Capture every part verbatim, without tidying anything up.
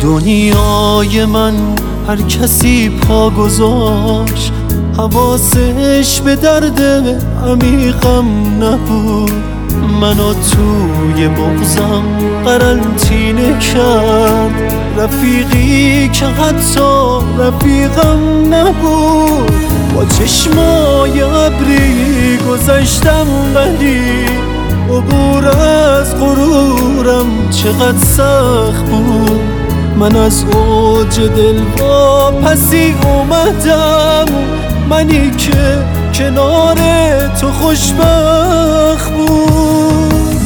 دنیای من هر کسی پا گذاشت، حواسش به درد عمیقم نبود. منو توی بغضم قرنطینه کرد، رفیقی که حتی رفیقم نبود. با چشمای ابری گذشتم ولی عبور از غرورم چقدر سخت بود. من از اوج دل واپسی اومدم، منی که کنار تو خوشبخت بود.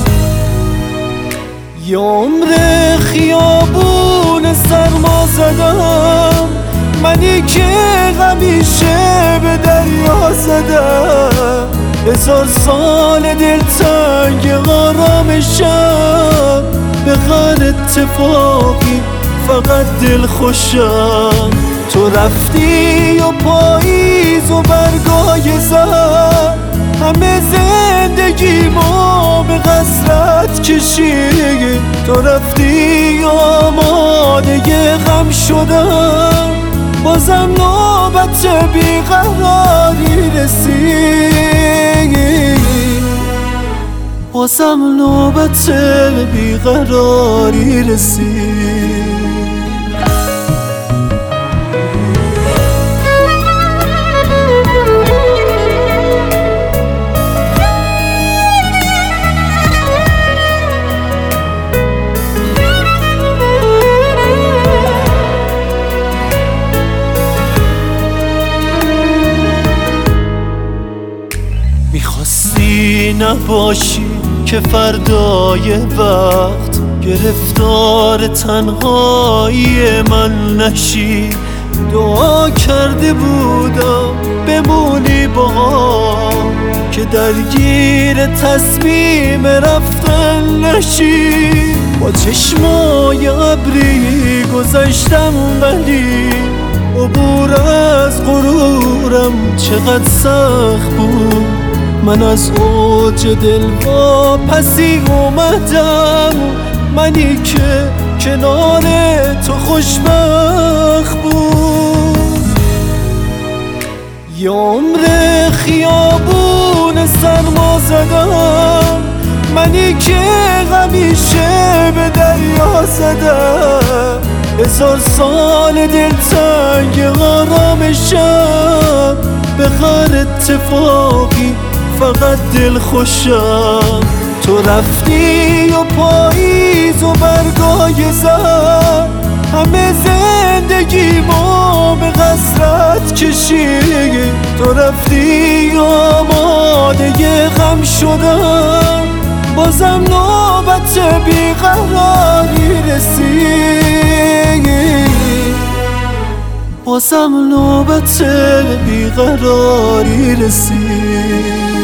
یه عمر خیابون سرما زدم، منی که همیشه به دریا زدم. هزار سال دلتنگ آرامشم، به هر اتفاقی فقط دل خوشم. تو رفتی و پاییز و برگای زد، همه زندگیمو به غسلت کشید. تو رفتی آماده غم شدم، بازم نوبت بیقراری رسید. بازم نوبت بیقراری رسید. میخواستی نباشی که فردای وقت گرفتار تنهایی من نشی. دعا کرده بودم بمونی با هم، که درگیر تصمیم رفتن نشی. با چشمای ابری گذشتم ولی عبور از غرورم چقدر سخت بود. من از اوج دل واپسی اومدم، منی که کنار تو خوشبخت بود. یه عمر خیابون سرما زدم، منی که همیشه به دریا زدم. هزار سال دلتنگ آرامشم، به هر اتفاقی فقط دل خوشم. تو رفتی و پاییز و برگای زد، همه زندگیمو به غسلت کشید. تو رفتی آماده غم شدم، بازم نوبت بیقراری رسید. بازم نوبت بیقراری رسید.